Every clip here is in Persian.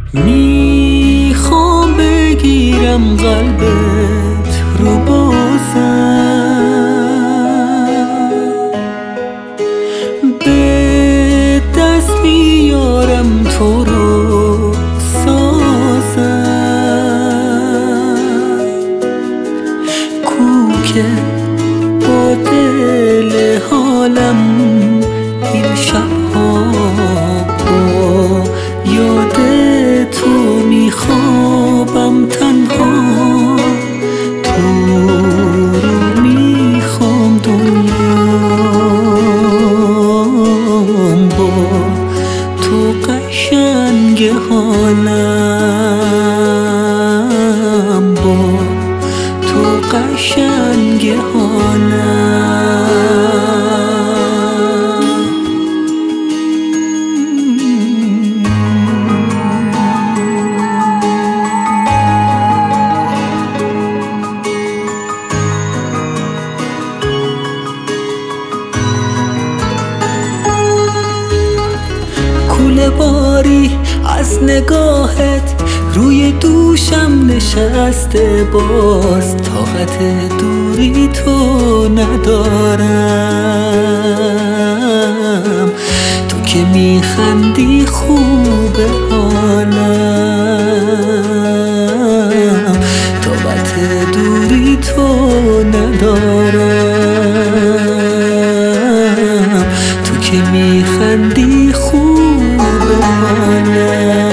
میخوام بگیرم قلبت رو بازم، به دست میارم تو رو سازم، کوکه با دل حالم این شبها با یاد تو میخوابم تنها، تو رو میخوام دنیام با تو قشنگ حالم، با تو قشنگ حالم. کوله باری از نگاهت روی دوشم نشسته، باز طاقت دوری تو ندارم، تو که میخندی خوبه حالم، طاقت دوری تو ندارم، تو که میخندی خوبه حالم.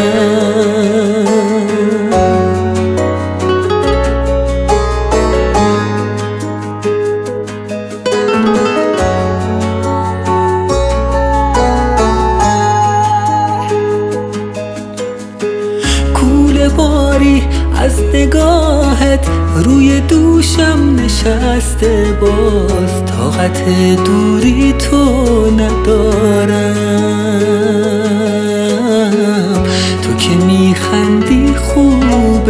کوله باری از نگاهت روی دوشم نشسته، باز طاقت دوری تو ندارم، تو که میخندی خوبه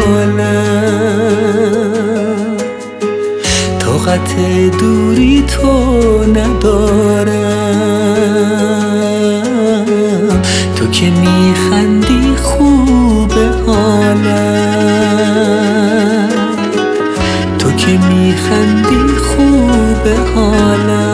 حالم، طاقت دوری تو ندارم، تو که میخندی خوبه حالم، تو که میخندی خوبه حالم.